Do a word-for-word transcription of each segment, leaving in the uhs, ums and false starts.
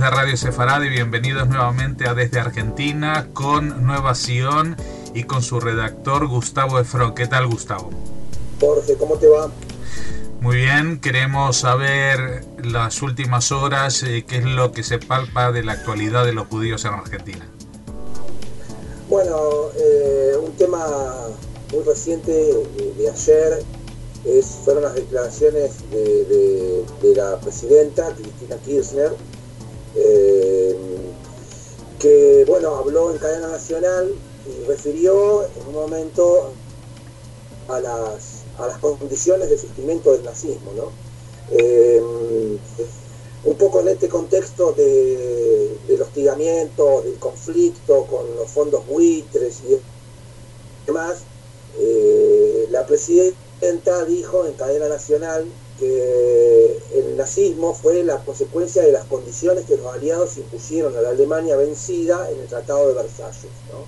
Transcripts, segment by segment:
de Radio Sefarad y bienvenidos nuevamente a Desde Argentina con Nueva Sion y con su redactor Gustavo Efron. ¿Qué tal, Gustavo? Jorge, ¿cómo te va? Muy bien, queremos saber las últimas horas, eh, qué es lo que se palpa de la actualidad de los judíos en Argentina. Bueno, eh, un tema muy reciente de, de ayer es, fueron las declaraciones de, de, de la presidenta Cristina Kirchner, eh, que bueno, habló en cadena nacional y refirió en un momento a las, a las condiciones de surgimiento del nazismo, ¿no? Eh, un poco en este contexto de, del hostigamiento, del conflicto con los fondos buitres y demás, eh, la presidenta dijo en cadena nacional que el nazismo fue la consecuencia de las condiciones que los aliados impusieron a la Alemania vencida en el Tratado de Versalles, ¿no?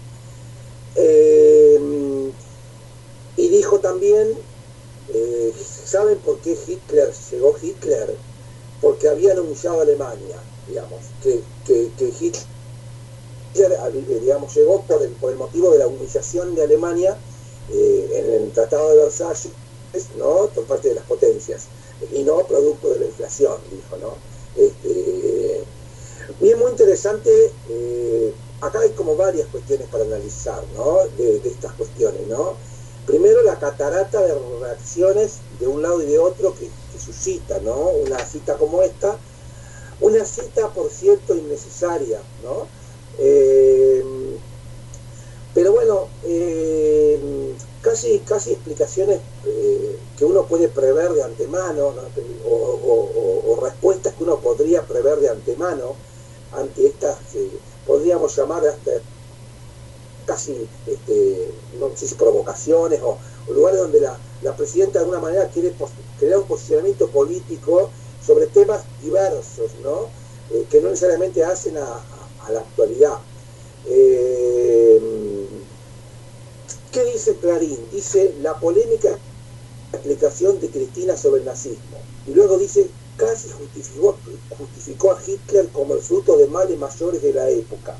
Eh, y dijo también, eh, ¿saben por qué Hitler llegó Hitler? Porque habían humillado a Alemania, digamos, que, que, que Hitler, digamos, llegó por el, por el motivo de la humillación de Alemania eh, en el Tratado de Versalles, ¿no?, por parte de las potencias, y no producto de la inflación, dijo, ¿no? Este, y es muy interesante, eh, acá hay como varias cuestiones para analizar, ¿no?, de, de estas cuestiones, ¿no? Primero, la catarata de reacciones de un lado y de otro que, que suscita, ¿no?, una cita como esta, una cita, por cierto, innecesaria, ¿no? Eh, pero bueno, eh, casi, casi explicaciones eh, que uno puede prever de antemano, ¿no?, o, o, o respuestas que uno podría prever de antemano ante estas, eh, podríamos llamar hasta casi, este, no sé si provocaciones o, o lugares donde la, la presidenta de alguna manera quiere pos, crear un posicionamiento político sobre temas diversos, ¿no?, eh, que no necesariamente hacen a, a, a la actualidad. Eh, ¿Qué dice Clarín? Dice la polémica explicación de Cristina sobre el nazismo, y luego dice casi justificó, justificó a Hitler como el fruto de males mayores de la época.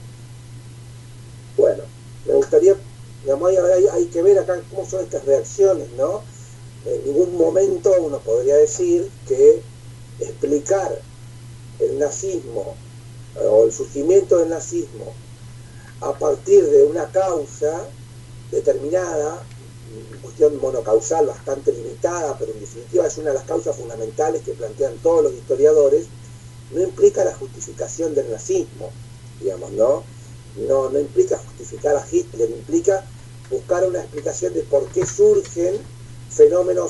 Bueno, me gustaría, digamos, hay, hay, hay que ver acá cómo son estas reacciones, ¿no? En ningún momento uno podría decir que explicar el nazismo o el surgimiento del nazismo a partir de una causa determinada, cuestión monocausal bastante limitada, pero en definitiva es una de las causas fundamentales que plantean todos los historiadores, no implica la justificación del nazismo, digamos, ¿no? No, no implica justificar a Hitler, implica buscar una explicación de por qué surgen fenómenos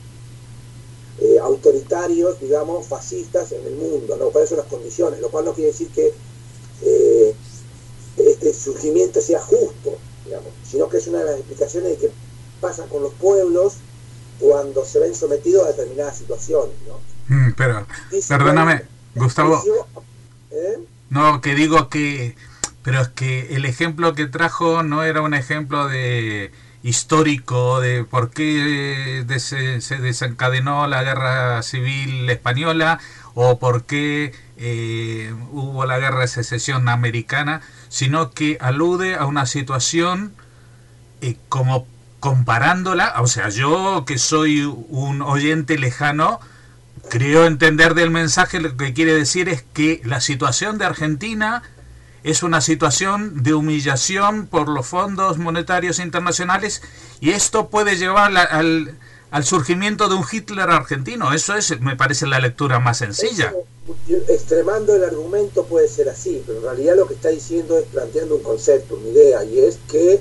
eh, autoritarios, digamos, fascistas en el mundo, ¿no? Cuáles son las condiciones, lo cual no quiere decir que eh, este surgimiento sea justo, digamos, sino que es una de las explicaciones de qué pasa con los pueblos cuando se ven sometidos a determinadas situaciones, ¿no? Mm, pero, Dice, perdóname, Gustavo, ¿eh? No, que digo que pero es que el ejemplo que trajo no era un ejemplo de histórico de por qué des, se desencadenó la guerra civil española o por qué eh, hubo la guerra de secesión americana, sino que alude a una situación eh, como comparándola, o sea, yo que soy un oyente lejano, creo entender del mensaje lo que quiere decir es que la situación de Argentina es una situación de humillación por los fondos monetarios internacionales y esto puede llevar la, al, al surgimiento de un Hitler argentino. Eso es, me parece, la lectura más sencilla. Eso, extremando el argumento puede ser así, pero en realidad lo que está diciendo es planteando un concepto, una idea, y es que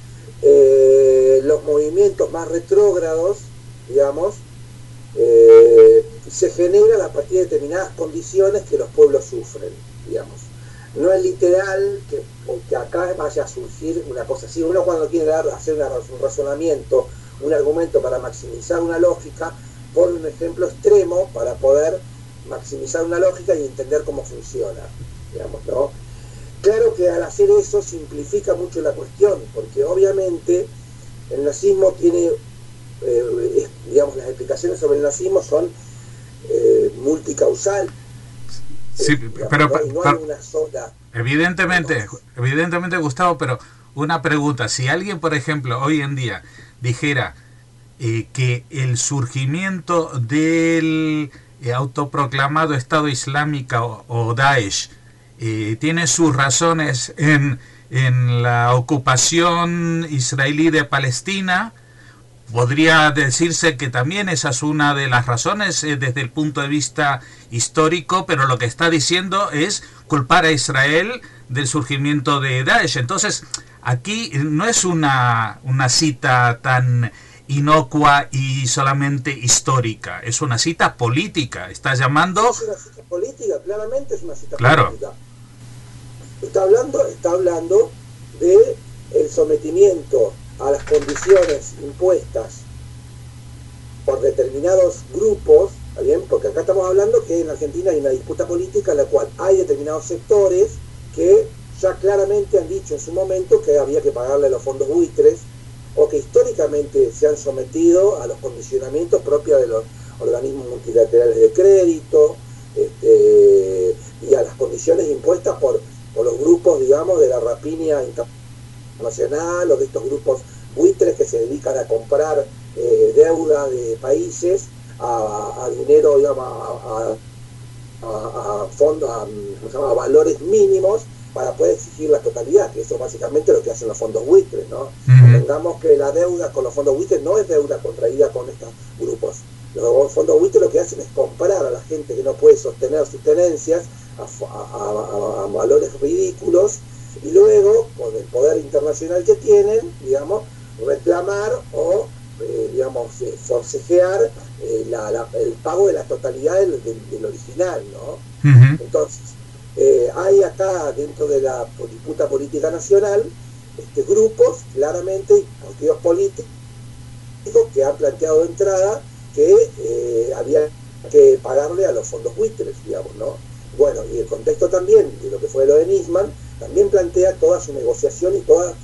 eh, los movimientos más retrógrados, digamos, eh, se generan a partir de determinadas condiciones que los pueblos sufren, digamos. No es literal que, que acá vaya a surgir una cosa así. Uno cuando quiere dar, hacer una, un razonamiento, un argumento para maximizar una lógica, pone un ejemplo extremo para poder maximizar una lógica y entender cómo funciona, digamos, ¿no? Claro que al hacer eso simplifica mucho la cuestión, porque obviamente el nazismo tiene, eh, es, digamos, las explicaciones sobre el nazismo son eh, multicausal, Sí, digamos, pero no, pa- y no hay pa- una sola. evidentemente, evidentemente, Gustavo, pero una pregunta, si alguien, por ejemplo, hoy en día dijera eh, que el surgimiento del eh, autoproclamado Estado Islámico o, o Daesh eh, tiene sus razones en, en la ocupación israelí de Palestina, podría decirse que también esa es una de las razones eh, desde el punto de vista histórico, pero lo que está diciendo es culpar a Israel del surgimiento de Daesh. Entonces, aquí no es una, una cita tan inocua y solamente histórica, es una cita política. Está llamando... Es una cita política, claramente es una cita Claro. política. Está hablando, está hablando de el sometimiento a las condiciones impuestas por determinados grupos, ¿está bien? Porque acá estamos hablando que en Argentina hay una disputa política en la cual hay determinados sectores que ya claramente han dicho en su momento que había que pagarle a los fondos buitres, o que históricamente se han sometido a los condicionamientos propios de los organismos multilaterales de crédito, este, y a las condiciones impuestas por, por los grupos, digamos, de la rapiña internacional, o de estos grupos buitres que se dedican a comprar eh, deuda de países a, a dinero, digamos, a, a, a fondos, a, ¿cómo se llama?, a valores mínimos para poder exigir la totalidad, que eso básicamente es lo que hacen los fondos buitres, ¿no? Uh-huh. Entendamos que la deuda con los fondos buitres no es deuda contraída con estos grupos. Los fondos buitres lo que hacen es comprar a la gente que no puede sostener sus tenencias a, a, a, a valores ridículos, y luego, con el poder internacional que tienen, digamos, reclamar o, eh, digamos, eh, forcejear eh, la, la, el pago de la totalidad del, del, del original, ¿no? Uh-huh. Entonces, eh, hay acá, dentro de la disputa política nacional, este, grupos, claramente, y partidos políticos, que han planteado de entrada que eh, había que pagarle a los fondos buitres, digamos, ¿no? Bueno, y el contexto también de lo que fue lo de Nisman, también plantea toda su negociación y toda,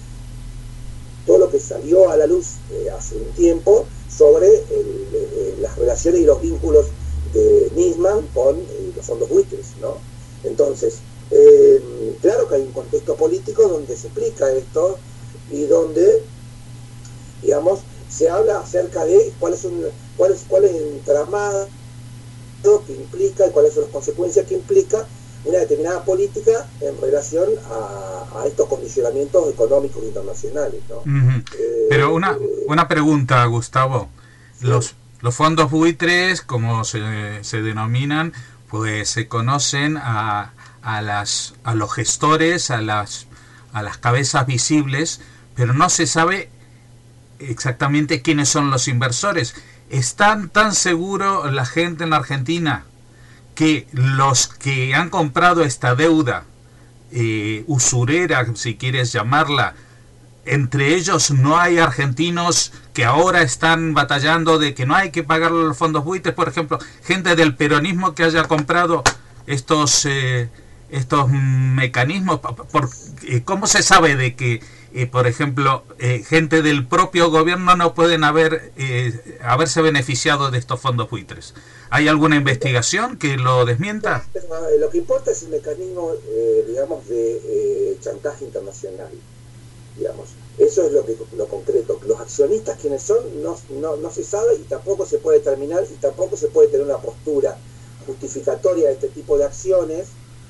todo lo que salió a la luz eh, hace un tiempo sobre el, eh, las relaciones y los vínculos de Nisman con eh, los fondos buitres, ¿no? Entonces, eh, claro que hay un contexto político donde se explica esto y donde, digamos, se habla acerca de cuáles son, cuál es, cuál es el entramado que implica y cuáles son las consecuencias que implica una determinada política en relación a, a estos condicionamientos económicos internacionales, ¿no? Uh-huh. Eh, Pero una, eh, una pregunta, Gustavo. Sí. Los, los fondos buitres, como se, se denominan, pues se conocen a, a, las, a los gestores, a las, a las cabezas visibles, pero no se sabe exactamente quiénes son los inversores. ¿Están tan seguro la gente en la Argentina que los que han comprado esta deuda eh, usurera, si quieres llamarla, entre ellos no hay argentinos que ahora están batallando de que no hay que pagar los fondos buitres? Por ejemplo, gente del peronismo que haya comprado estos eh, estos mecanismos. Por, eh, ¿Cómo se sabe de que, eh, por ejemplo, eh, gente del propio gobierno no pueden haber eh, haberse beneficiado de estos fondos buitres? ¿Hay alguna investigación que lo desmienta? Pero, eh, lo que importa es el mecanismo, eh, digamos, de eh, chantaje internacional, digamos. Eso es lo que lo concreto. Los accionistas quienes son no, no, no se sabe, y tampoco se puede determinar, y tampoco se puede tener una postura justificatoria de este tipo de acciones,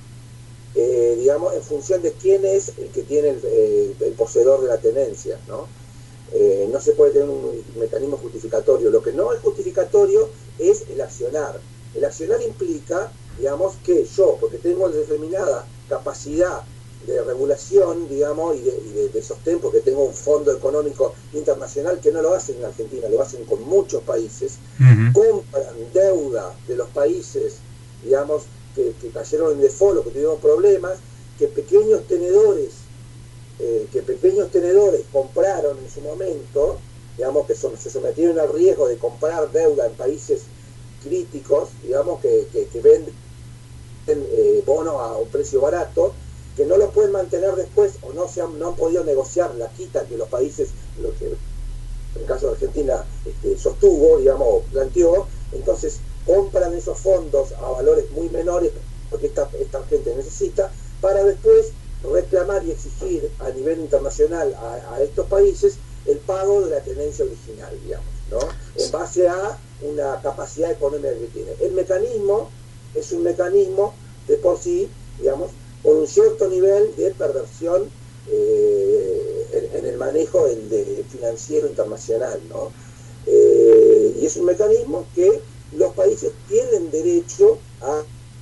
eh, digamos, en función de quién es el que tiene el, eh, el poseedor de la tenencia, ¿no? Eh, no se puede tener un mecanismo justificatorio. Lo que no es justificatorio es el accionar. El accionar implica, digamos, que yo, porque tengo determinada capacidad de regulación, digamos, y de, y de, de sostén, porque tengo un fondo económico internacional, que no lo hacen en Argentina, lo hacen con muchos países, uh-huh. compran deuda de los países, digamos, que, que cayeron en default, que tuvieron problemas, que pequeños tenedores, eh, que pequeños tenedores compraron en su momento, digamos, que son, se sometieron al riesgo de comprar deuda en países críticos, digamos, que, que, que venden eh, bonos a un precio barato, que no lo pueden mantener después, o no se han, no han podido negociar la quita que los países, lo que en el caso de Argentina este, sostuvo, digamos, planteó. Entonces compran esos fondos a valores muy menores, que esta, esta gente necesita, para después reclamar y exigir a nivel internacional a, a estos países el pago de la tenencia original, digamos, ¿no? En base a una capacidad económica que tiene. El mecanismo es un mecanismo de por sí, digamos, con un cierto nivel de perversión eh, en, en el manejo del, de financiero internacional, ¿no? Eh, y es un mecanismo que los países tienen derecho a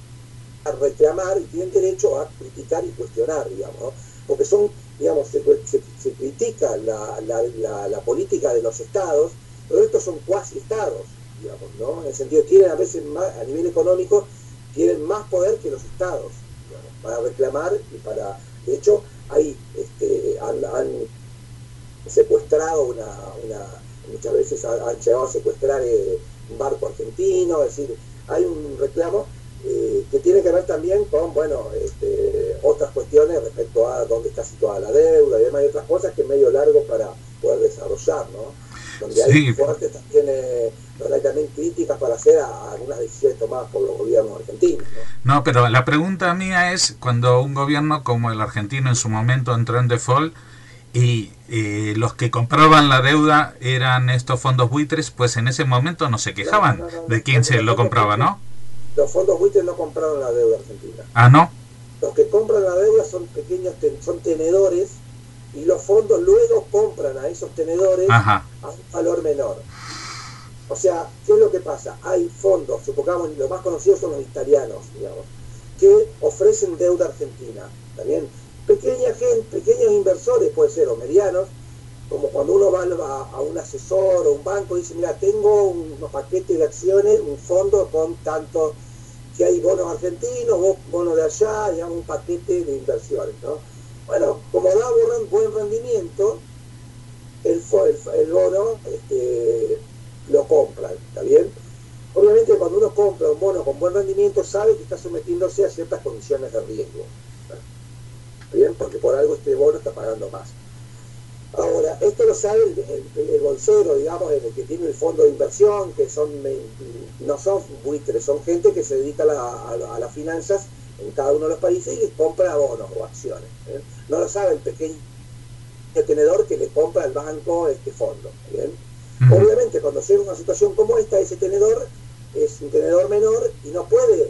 a reclamar y tienen derecho a criticar y cuestionar, digamos, ¿no? Porque son, digamos, se, se, se critica la, la, la, la política de los estados, pero estos son cuasi estados, digamos, ¿no? En el sentido, tienen a veces más, a nivel económico, tienen más poder que los estados, digamos, para reclamar y para, de hecho, hay, este, han, han secuestrado una, una, muchas veces han, han llegado a secuestrar eh, un barco argentino, es decir, hay un reclamo Eh, que tiene que ver también con, bueno, este, otras cuestiones respecto a dónde está situada la deuda y demás, y otras cosas que es medio largo para poder desarrollar, ¿no? Donde hay sí. fuertes también, eh, donde hay también críticas para hacer a, a algunas decisiones tomadas por los gobiernos argentinos, ¿no? No, pero la pregunta mía es, cuando un gobierno como el argentino en su momento entró en default y eh, los que compraban la deuda eran estos fondos buitres, pues en ese momento no se quejaban no, no, no, de quién no, se no, lo compraba, ¿no? Los fondos buitres no compraron la deuda argentina. Ah, ¿no? Los que compran la deuda son pequeños, ten, son tenedores, y los fondos luego compran a esos tenedores Ajá. a un valor menor. O sea, ¿qué es lo que pasa? Hay fondos, supongamos, los más conocidos son los italianos, digamos, que ofrecen deuda argentina. También pequeña gente, pequeños inversores, puede ser, o medianos, como cuando uno va a, a un asesor o un banco y dice, mira, tengo unos paquetes de acciones, un fondo con tanto, que hay bonos argentinos, bonos de allá, digamos, un paquete de inversiones, ¿no? Bueno, como da buen rendimiento, el, el, el bono este, lo compran, ¿está bien? Obviamente cuando uno compra un bono con buen rendimiento sabe que está sometiéndose a ciertas condiciones de riesgo, ¿está bien? Porque por algo este bono está pagando más. Ahora, esto lo sabe el, el, el bolsero, digamos, el que tiene el fondo de inversión, que son no son buitres, son gente que se dedica a, la, a, a las finanzas en cada uno de los países y compra bonos o acciones, ¿eh? No lo sabe el pequeño tenedor que le compra al banco este fondo, ¿bien? Uh-huh. Obviamente, cuando llega una situación como esta, ese tenedor es un tenedor menor y no puede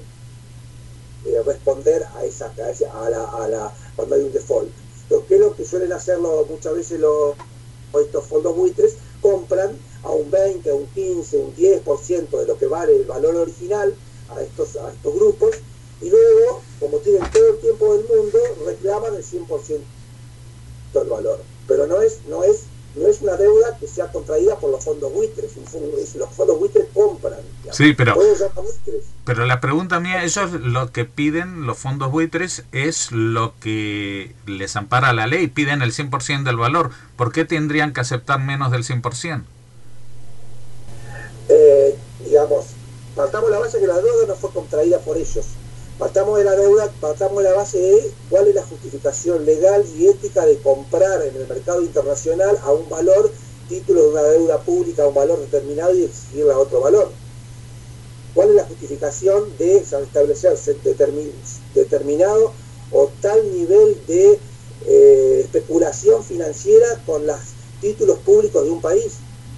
eh, responder a esa, a, esa a, la, a la cuando hay un default. Lo que es lo que suelen hacerlo muchas veces los, estos fondos buitres, compran a un veinte, a un quince, un diez por ciento de lo que vale el valor original a estos, a estos grupos, y luego, como tienen todo el tiempo del mundo, reclaman el cien por ciento del valor. Pero no es, no es, no es una deuda que sea contraída por los fondos buitres, los fondos buitres compran. Digamos. Sí, pero, pero la pregunta mía, ellos lo que piden, los fondos buitres, es lo que les ampara la ley, piden el cien por ciento del valor. ¿Por qué tendrían que aceptar menos del cien por ciento? Eh, digamos, partamos de la base que la deuda no fue contraída por ellos. Partamos de la deuda, partamos de la base de cuál es la justificación legal y ética de comprar en el mercado internacional a un valor, título de una deuda pública a un valor determinado y exigirle a otro valor. ¿Cuál es la justificación de establecerse determin, determinado o tal nivel de eh, especulación financiera con los títulos públicos de un país?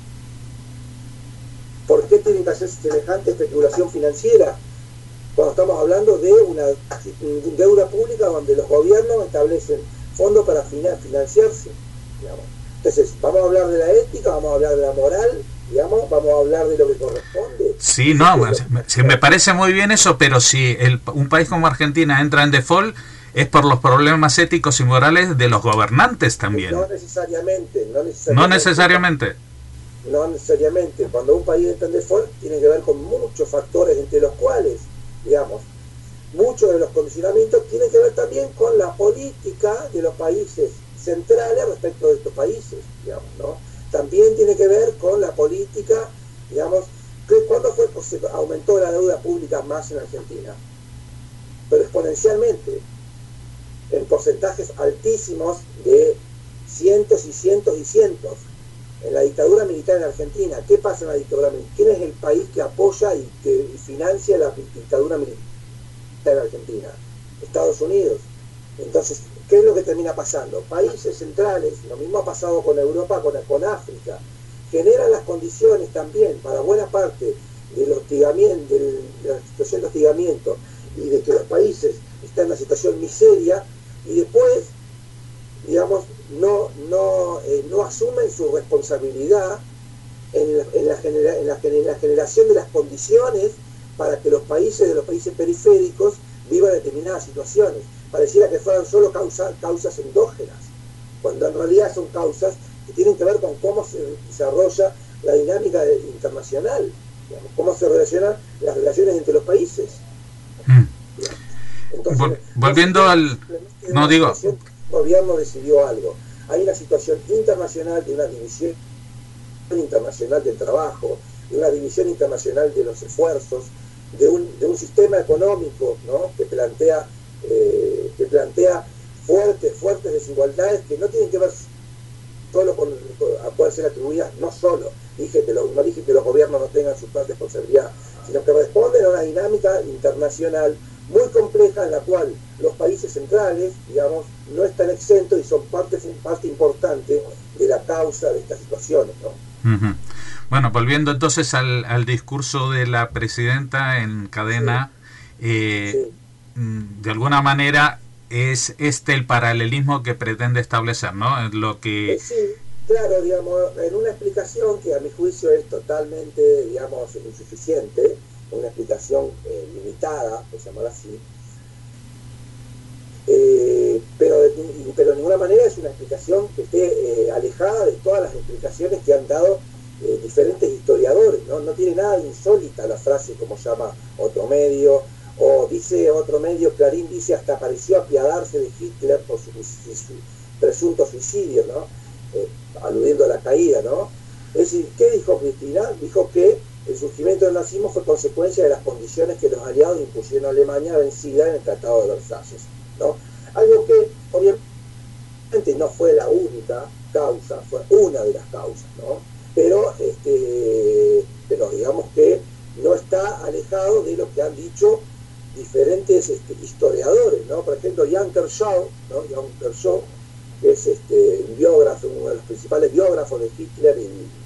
¿Por qué tiene que hacer semejante especulación financiera? Cuando estamos hablando de una deuda pública donde los gobiernos establecen fondos para financiarse, digamos. Entonces, vamos a hablar de la ética, vamos a hablar de la moral, digamos, vamos a hablar de lo que corresponde. Sí, no, bueno, me, me parece muy bien eso, pero si el, un país como Argentina entra en default, es por los problemas éticos y morales de los gobernantes también. No necesariamente, no necesariamente. No necesariamente. No necesariamente. Cuando un país entra en default, tiene que ver con muchos factores, entre los cuales, digamos, muchos de los condicionamientos tienen que ver también con la política de los países centrales respecto de estos países, digamos, ¿no? También tiene que ver con la política, digamos, que cuando fue que se aumentó la deuda pública más en Argentina, pero exponencialmente, en porcentajes altísimos de cientos y cientos y cientos. En la dictadura militar en Argentina, ¿qué pasa en la dictadura militar? ¿Quién es el país que apoya y que financia la dictadura militar en Argentina, Estados Unidos. Entonces, ¿qué es lo que termina pasando? Países centrales, lo mismo ha pasado con Europa, con, con África, generan las condiciones también para buena parte del hostigamiento, del, de la situación de hostigamiento y de que los países están en una situación miseria y después, digamos, no, no, eh, no asumen su responsabilidad en la, en, la genera, en, la, en la generación de las condiciones para que los países de los países periféricos vivan determinadas situaciones. Pareciera que fueran solo causa, causas endógenas, cuando en realidad son causas que tienen que ver con cómo se desarrolla la dinámica de, internacional, digamos, cómo se relacionan las relaciones entre los países. Mm. Entonces, Vol volviendo no al... No digo... El gobierno decidió algo. Hay una situación internacional de una división internacional del trabajo, de una división internacional de los esfuerzos, de un, de un sistema económico, ¿no?, que plantea eh, que plantea fuertes, fuertes desigualdades que no tienen que ver solo con, con a poder ser atribuidas, no solo, dije que lo, no dije que los gobiernos no tengan su parte de responsabilidad, sino que responden a una dinámica internacional muy compleja en la cual los países centrales, digamos, no están exentos y son parte, parte importante de la causa de estas situaciones, ¿no? Uh-huh. Bueno, volviendo entonces al, al discurso de la presidenta en cadena, sí. Eh, sí. De alguna manera es este el paralelismo que pretende establecer, ¿no? En lo que... Eh, sí, claro, digamos, en una explicación que a mi juicio es totalmente, digamos, insuficiente, una explicación eh, limitada, por llamarla así, eh, pero, pero de ninguna manera es una explicación que esté eh, alejada de todas las explicaciones que han dado eh, diferentes historiadores, ¿no? No tiene nada de insólita la frase, como llama otro medio, o dice otro medio, Clarín dice, hasta pareció apiadarse de Hitler por su, su, su presunto suicidio, ¿no? Eh, aludiendo a la caída, ¿no? Es decir, ¿qué dijo Cristina? Dijo que el surgimiento del nazismo fue consecuencia de las condiciones que los aliados impusieron a Alemania vencida en el Tratado de Versalles, ¿no? Algo que obviamente no fue la única causa, fue una de las causas, ¿no? Pero, este, pero digamos que no está alejado de lo que han dicho diferentes este, historiadores, ¿no? Por ejemplo, Jan Kershaw, ¿no? Jan Kershaw, que es este, un biógrafo, uno de los principales biógrafos de Hitler y,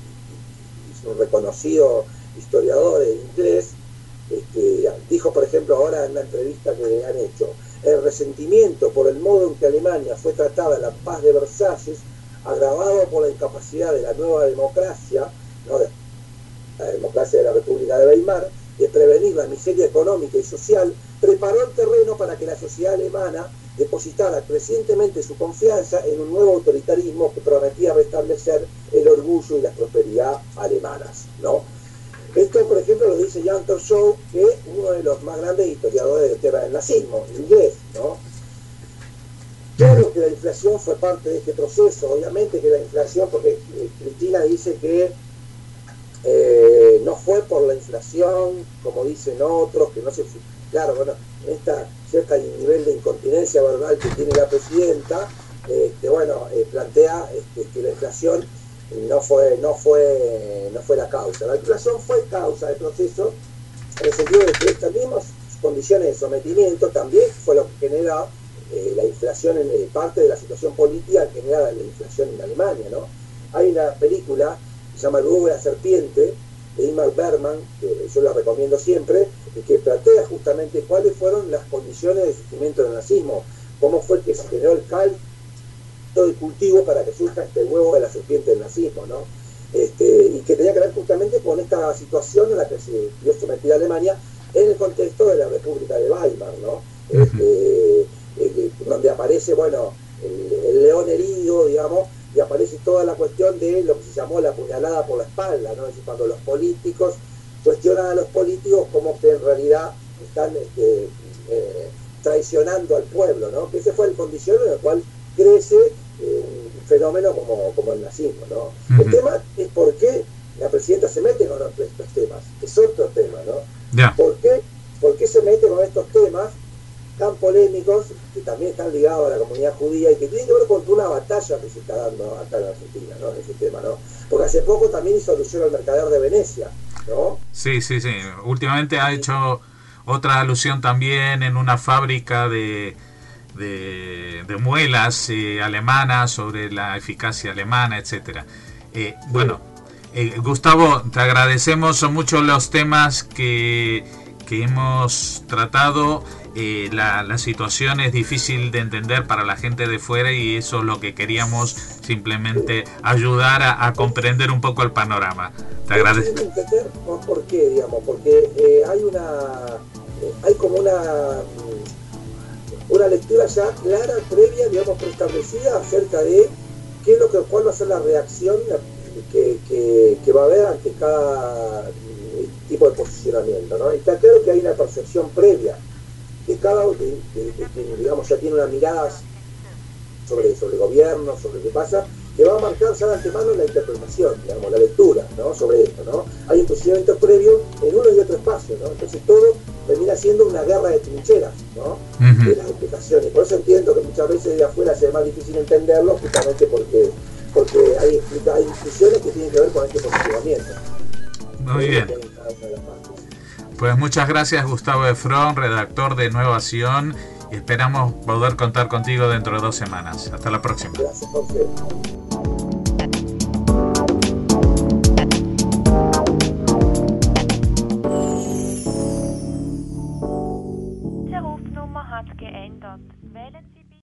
y es un reconocido historiador inglés, este, dijo, por ejemplo, ahora en la entrevista que le han hecho, el resentimiento por el modo en que Alemania fue tratada en la paz de Versalles, agravado por la incapacidad de la nueva democracia, ¿no?, de la democracia de la República de Weimar, de prevenir la miseria económica y social, preparó el terreno para que la sociedad alemana depositara crecientemente su confianza en un nuevo autoritarismo que prometía restablecer el orgullo y la prosperidad alemanas, ¿no? Esto, por ejemplo, lo dice Jan Kershaw, que es uno de los más grandes historiadores del tema del nazismo, inglés, ¿no? Claro que la inflación fue parte de este proceso, obviamente que la inflación, porque Cristina dice que eh, no fue por la inflación, como dicen otros, que no se... Claro, bueno, esta cierta nivel de incontinencia verbal que tiene la presidenta, este, bueno, eh, plantea este, que la inflación no fue, no fue, no fue la causa. La inflación fue causa del proceso, en el sentido de que estas mismas condiciones de sometimiento también fue lo que genera eh, la inflación, en eh, parte de la situación política que genera la inflación en Alemania, ¿no? Hay una película que se llama El huevo de la serpiente, de Ingmar Bergman, que yo la recomiendo siempre, y que plantea justamente cuáles fueron las condiciones de surgimiento del nazismo, cómo fue que se generó el caldo de cultivo para que surja este huevo de la serpiente del nazismo, ¿no? Este, y que tenía que ver justamente con esta situación en la que se vio sometida Alemania en el contexto de la República de Weimar, ¿no? Uh-huh. Este, eh, donde aparece, bueno, el, el león herido, digamos, y aparece toda la cuestión de lo que se llamó la puñalada por la espalda, ¿no? Es decir, cuando los políticos cuestionan a los políticos como que en realidad están este, eh, traicionando al pueblo, ¿no? Que ese fue el condición en el cual crece eh, un fenómeno como, como el nazismo, ¿no? Uh-huh. El tema es por qué la presidenta se mete con estos temas, es otro tema, ¿no? Yeah. ¿Por qué, ¿Por qué se mete con estos temas tan polémicos que también están ligados a la comunidad judía y que tienen que ver con una batalla que se está dando acá en Argentina, ¿no? En ese tema, ¿no? Porque hace poco también hizo alusión al mercader de Venecia, ¿no? Sí, sí, sí. Últimamente ha hecho otra alusión también en una fábrica de, de, de muelas eh, alemanas, sobre la eficacia alemana, etcétera. Eh, bueno, eh, Gustavo, te agradecemos mucho los temas que, que hemos tratado. Eh, la, la situación es difícil de entender para la gente de fuera y eso es lo que queríamos, simplemente ayudar a, a comprender un poco el panorama. Te agradezco. ¿Por qué, digamos? Porque eh, hay una eh, hay como una una lectura ya clara, previa, digamos, preestablecida acerca de qué es lo que, cuál va a ser la reacción que, que, que va a haber ante cada tipo de posicionamiento, ¿no? Está claro que hay una percepción previa de cada uno, que digamos ya tiene una mirada sobre, sobre el gobierno, sobre lo que pasa, que va a marcar ya de antemano la interpretación, digamos, la lectura, ¿no? Sobre esto, ¿no? Hay un posicionamiento previo en uno y otro espacio, ¿no? Entonces todo termina siendo una guerra de trincheras, ¿no? Uh-huh. De las explicaciones. Por eso entiendo que muchas veces de afuera sea más difícil entenderlo, justamente porque, porque hay, hay discusiones que tienen que ver con este posicionamiento. Muy bien. Pues muchas gracias, Gustavo Efrón, redactor de Nueva Acción. Esperamos poder contar contigo dentro de dos semanas. Hasta la próxima. Gracias, Jorge.